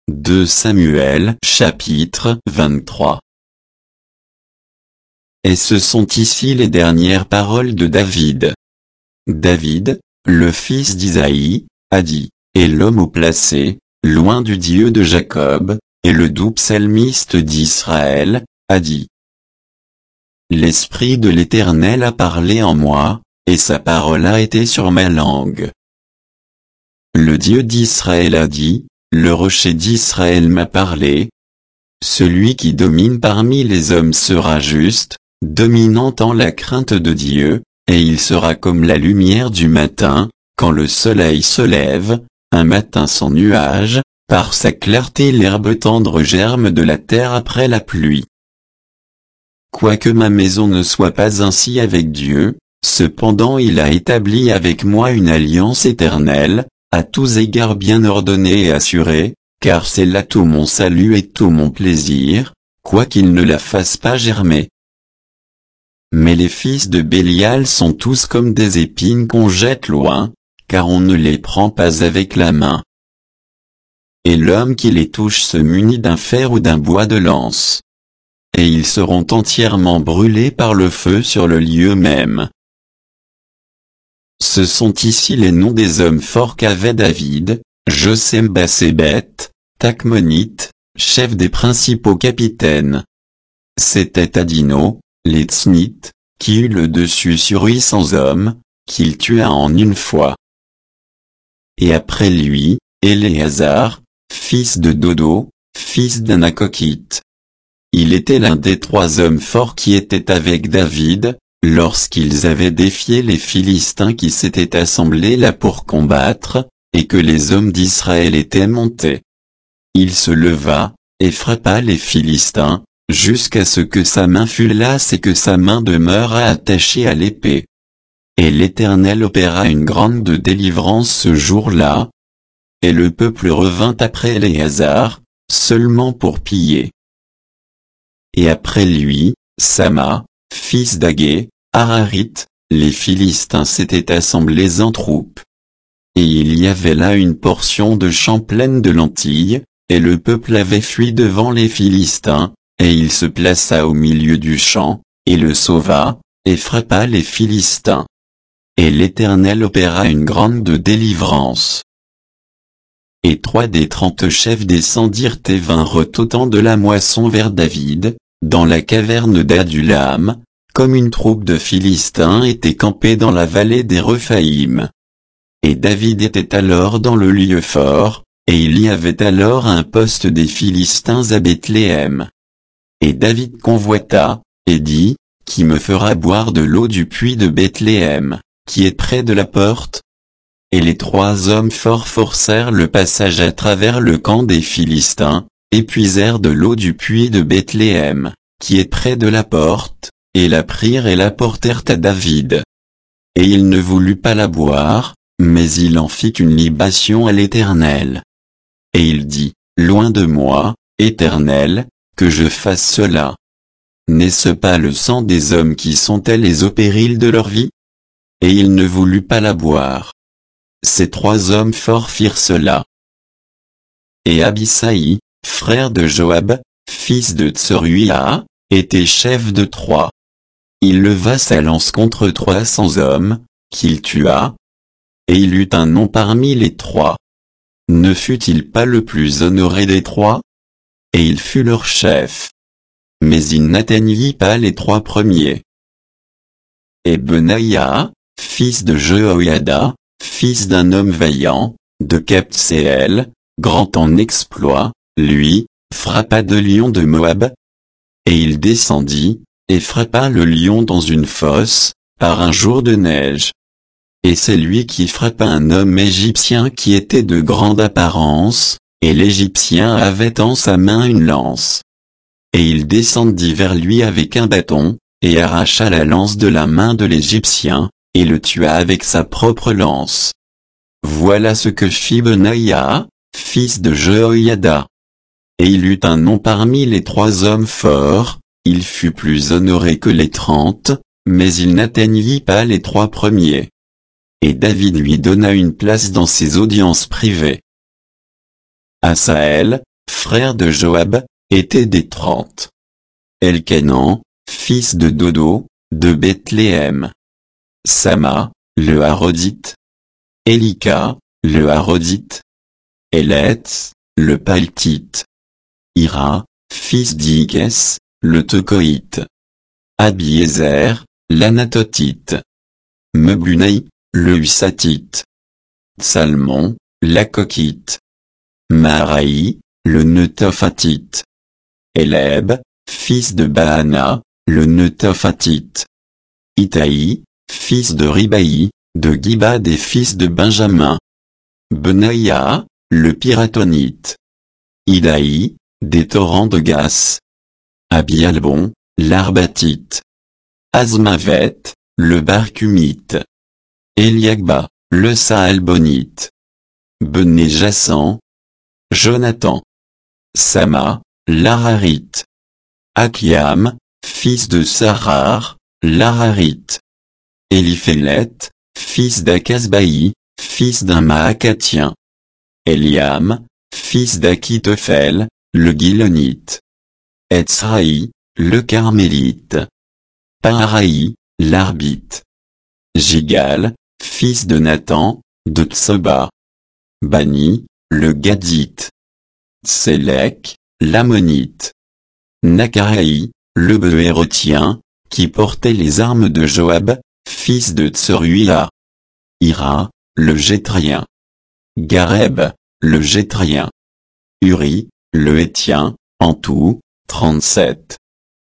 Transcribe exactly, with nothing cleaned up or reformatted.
deux Samuel chapitre vingt-trois. Et ce sont ici les dernières paroles de David. David, le fils d'Isaïe, a dit, et l'homme haut placé, loin du Dieu de Jacob, et le doux psalmiste d'Israël, a dit. L'Esprit de l'Éternel a parlé en moi, et sa parole a été sur ma langue. Le Dieu d'Israël a dit, le rocher d'Israël m'a parlé. Celui qui domine parmi les hommes sera juste, dominant en la crainte de Dieu, et il sera comme la lumière du matin, quand le soleil se lève, un matin sans nuage, par sa clarté l'herbe tendre germe de la terre après la pluie. Quoique ma maison ne soit pas ainsi avec Dieu, cependant il a établi avec moi une alliance éternelle, à tous égards bien ordonnée et assurée, car c'est là tout mon salut et tout mon plaisir, quoiqu'il ne la fasse pas germer. Mais les fils de Bélial sont tous comme des épines qu'on jette loin, car on ne les prend pas avec la main. Et l'homme qui les touche se munit d'un fer ou d'un bois de lance. Et ils seront entièrement brûlés par le feu sur le lieu même. Ce sont ici les noms des hommes forts qu'avait David, Josem-Bassébeth, Tachmonite, chef des principaux capitaines. C'était Adino, l'Etznite, qui eut le dessus sur huit cents hommes, qu'il tua en une fois. Et après lui, Éléazar, fils de Dodo, fils d'Anakokite. Il était l'un des trois hommes forts qui étaient avec David, lorsqu'ils avaient défié les Philistins qui s'étaient assemblés là pour combattre, et que les hommes d'Israël étaient montés. Il se leva, et frappa les Philistins, jusqu'à ce que sa main fût lasse et que sa main demeura attachée à l'épée. Et l'Éternel opéra une grande délivrance ce jour-là. Et le peuple revint après Éléazar, seulement pour piller. Et après lui, Sama, fils d'Agé, Hararite, les Philistins s'étaient assemblés en troupes. Et il y avait là une portion de champs pleine de lentilles, et le peuple avait fui devant les Philistins, et il se plaça au milieu du champ, et le sauva, et frappa les Philistins. Et l'Éternel opéra une grande délivrance. Et trois des trente chefs descendirent et vinrent au temps de la moisson vers David, dans la caverne d'Adulam, comme une troupe de Philistins était campée dans la vallée des Rephaïm. Et David était alors dans le lieu fort, et il y avait alors un poste des Philistins à Bethléem. Et David convoita, et dit, qui me fera boire de l'eau du puits de Bethléem, qui est près de la porte? Et les trois hommes forts forcèrent le passage à travers le camp des Philistins, et puisèrent de l'eau du puits de Bethléem, qui est près de la porte, et la prirent et la portèrent à David. Et il ne voulut pas la boire, mais il en fit une libation à l'Éternel. Et il dit, loin de moi, Éternel, que je fasse cela. N'est-ce pas le sang des hommes qui sont allés au péril de leur vie? Et il ne voulut pas la boire. Ces trois hommes forts firent cela. Et Abissaï, frère de Joab, fils de Tseruia, était chef de Troie. Il leva sa lance contre trois cents hommes, qu'il tua. Et il eut un nom parmi les trois. Ne fut-il pas le plus honoré des trois? Et il fut leur chef. Mais il n'atteignit pas les trois premiers. Et Benaïa, fils de Jehoiada, fils d'un homme vaillant, de Kabtséel, grand en exploit, lui, frappa deux lions de Moab. Et il descendit, et frappa le lion dans une fosse, par un jour de neige. Et c'est lui qui frappa un homme égyptien qui était de grande apparence, et l'Égyptien avait en sa main une lance. Et il descendit vers lui avec un bâton, et arracha la lance de la main de l'Égyptien, et le tua avec sa propre lance. Voilà ce que fit Benaïa, fils de Jehoiada. Et il eut un nom parmi les trois hommes forts, il fut plus honoré que les trente, mais il n'atteignit pas les trois premiers. Et David lui donna une place dans ses audiences privées. Asaël, frère de Joab, était des trente. Elkanan, fils de Dodo, de Bethléem. Sama, le Harodite. Elika, le Harodite. Eletz, le Paltite. Ira, fils d'Ikès, le Tekoïte. Abiézer, l'Anatotite. Mebunaï, le Husatite. Salmon, l'Akokite. Maharaï, le Netophatite. Éleb, fils de Baana, le Netophatite. Itaï, fils de Ribaï, de Giba des fils de Benjamin. Benaïa, le Piratonite. Idaï, des torrents de Gas. Abialbon, l'Arbatite. Azmavet, le Barcumite. Eliagba, le Saalbonite. Bené Jassan. Jonathan. Sama, l'Hararite. Akiam, fils de Sarar, l'Hararite. Éliphélet, fils d'Akasbaï, fils d'un Maacatien. Eliam, fils d'Akitophel, le Gilonite. Etzraï, le Carmélite. Paaraï, l'Arbite. Jigal, fils de Nathan, de Tsoba. Bani, le Gadite. Tsélek, l'Ammonite. Nakaraï, le Beérotien, qui portait les armes de Joab, fils de Tseruïa. Ira, le Jétrien. Gareb, le Jétrien. Uri, le Hétien, en tout, trente-sept.